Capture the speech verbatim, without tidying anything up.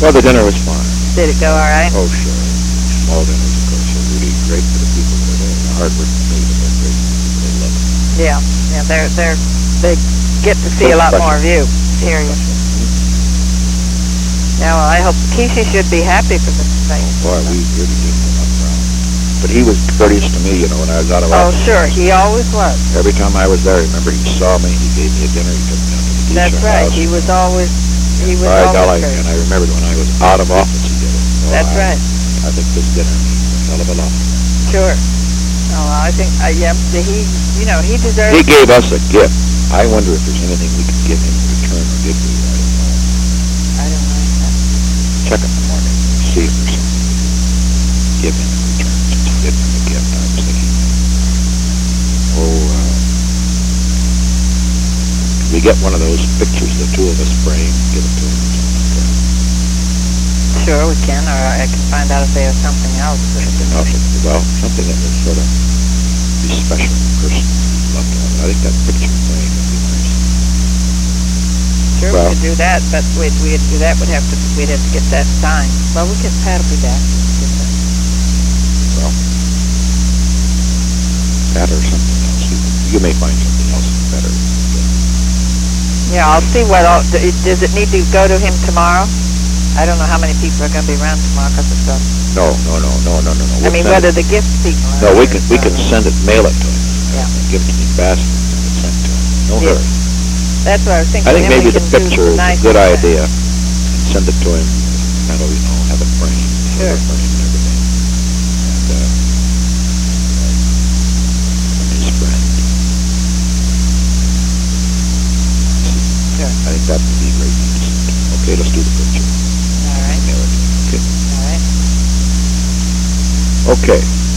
Well, the dinner was fine. Did it go all right? Oh, sure. Small dinners, of course, are really great for the people that are there. The hard-working people, they're great. They love it. Yeah, yeah, they're they're they get to see So a lot special. more of you. So Hear you. special. Yeah, well, I hope Kishi should be happy for this thing. Boy, we really did come up proud. But he was courteous to me, you know, when I was out of Oh, office. sure, he always was. Every time I was there, remember, he saw me, he gave me a dinner, he took me out to the beach. That's or right. house. He was always he was By always golly, great. and I remembered when I was out of office, he did it. So That's I, right. I think this dinner means a hell of a lot. Sure. Oh, I think uh, yeah, he you know he deserves. He gave us a gift. I wonder if there's anything we could give him in return, or did we? I don't know. I don't know. Check in the morning and see if there's something we could give him in return since he did him a gift. I was thinking, oh, uh, could we get one of those pictures the two of us frame, give it to him? Sure, we can, or I can find out if they have something else. Something else, well, something that would sort of be special, personal, loved one. I think that picture frame would be nice. Sure, Well- we could do that, but we'd we'd do that. Would have to we'd have to get that signed. Well, we can. Pat'll be back. Get that. Well, that or something else. You, you may find something else better. Yeah, I'll see what. All, d- does it need to go to him tomorrow? I don't know how many people are going to be around tomorrow because it's a. No, no, no, no, no, no, no. I We'll mean, send whether it- the gift people. Are No, we there, can we can so- send it, mail it to him. Yeah. And give it to him fast and send it sent to him. No Yeah. hurry. That's what I was thinking. I think Then maybe we the can do picture is nice a good things. idea. Send it to him, kind of, you know, have it framed, Sure. have it framed and everything. And uh, from his friend. Sure. I think that would be great. Okay, let's do the picture. All right. Mail it. Okay. All right. Okay.